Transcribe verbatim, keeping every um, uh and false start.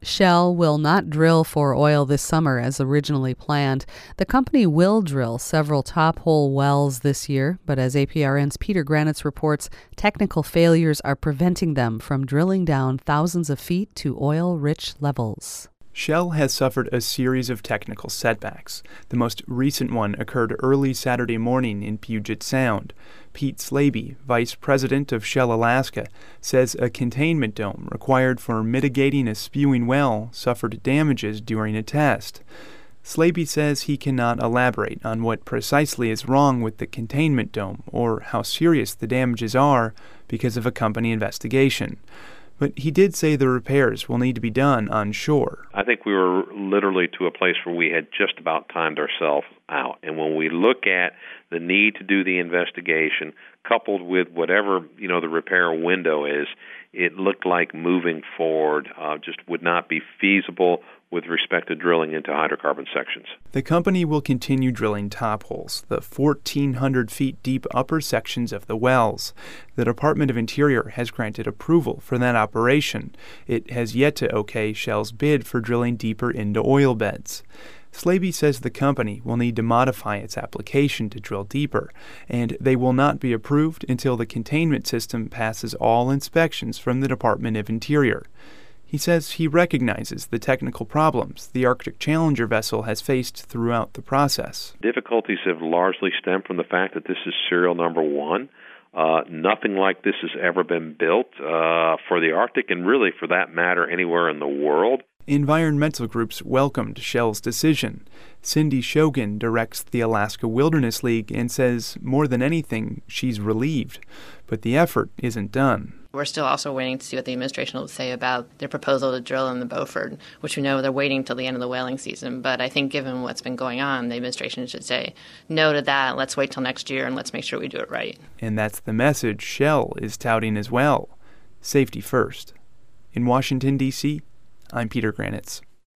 Shell will not drill for oil this summer as originally planned. The company will drill several top-hole wells this year, but as A P R N's Peter Granitz reports, technical failures are preventing them from drilling down thousands of feet to oil-rich levels. Shell has suffered a series of technical setbacks. The most recent one occurred early Saturday morning in Puget Sound. Pete Slaby, vice president of Shell Alaska, says a containment dome required for mitigating a spewing well suffered damages during a test. Slaby says he cannot elaborate on what precisely is wrong with the containment dome or how serious the damages are because of a company investigation. But he did say the repairs will need to be done on shore. I think we were literally to a place where we had just about timed ourselves out. And when we look at the need to do the investigation, coupled with whatever, you know, the repair window is, it looked like moving forward uh, just would not be feasible with respect to drilling into hydrocarbon sections. The company will continue drilling top holes, the fourteen hundred feet deep upper sections of the wells. The Department of Interior has granted approval for that operation. It has yet to okay Shell's bid for drilling deeper into oil beds. Slaby says the company will need to modify its application to drill deeper, and they will not be approved until the containment system passes all inspections from the Department of Interior. He says he recognizes the technical problems the Arctic Challenger vessel has faced throughout the process. Difficulties have largely stemmed from the fact that this is serial number one. Uh, nothing like this has ever been built uh, for the Arctic, and really, for that matter, anywhere in the world. Environmental groups welcomed Shell's decision. Cindy Shogan directs the Alaska Wilderness League and says, more than anything, she's relieved. But the effort isn't done. We're still also waiting to see what the administration will say about their proposal to drill in the Beaufort, which we know they're waiting till the end of the whaling season. But I think given what's been going on, the administration should say no to that. Let's wait till next year and let's make sure we do it right. And that's the message Shell is touting as well. Safety first. In Washington, D C, I'm Peter Granitz.